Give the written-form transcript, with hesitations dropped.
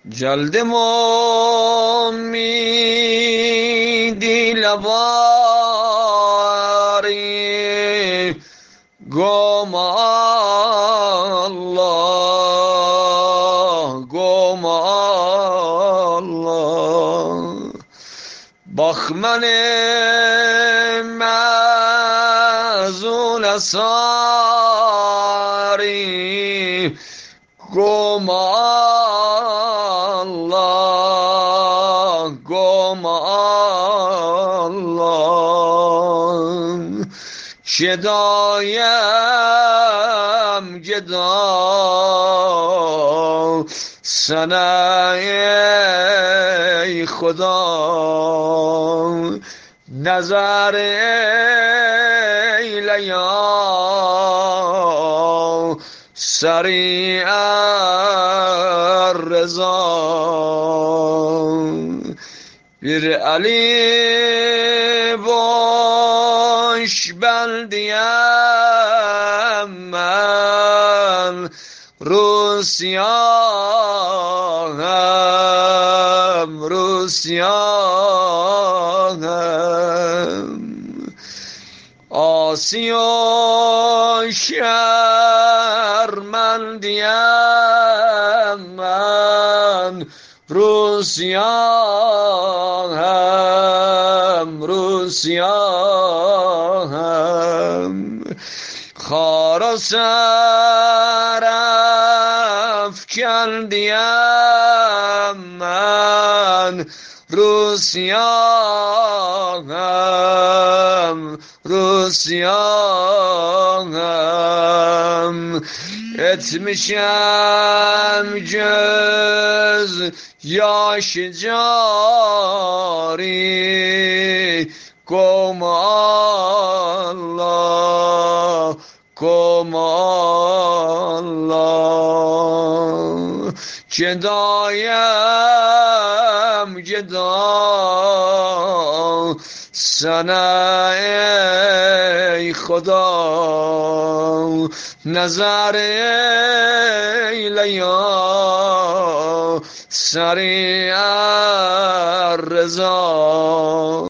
جلد امیدی لباری گم الله گم الله بخمن معزول ساری گم الله گم الله شدایم جدا سنای خدا نظر ایلیا سریع الرضا bir Ali boş beldiyem ben Rusya'm Rusya'm Asiya şermendiyem ben Rusya'm Rusya'm خارا سر افکندیم من روسیاهم روسیاهم etmişem göz yaşı cari gom Allah gom Allah gedayem geda sana ey Khuda nazar eyle ya sari ar-reza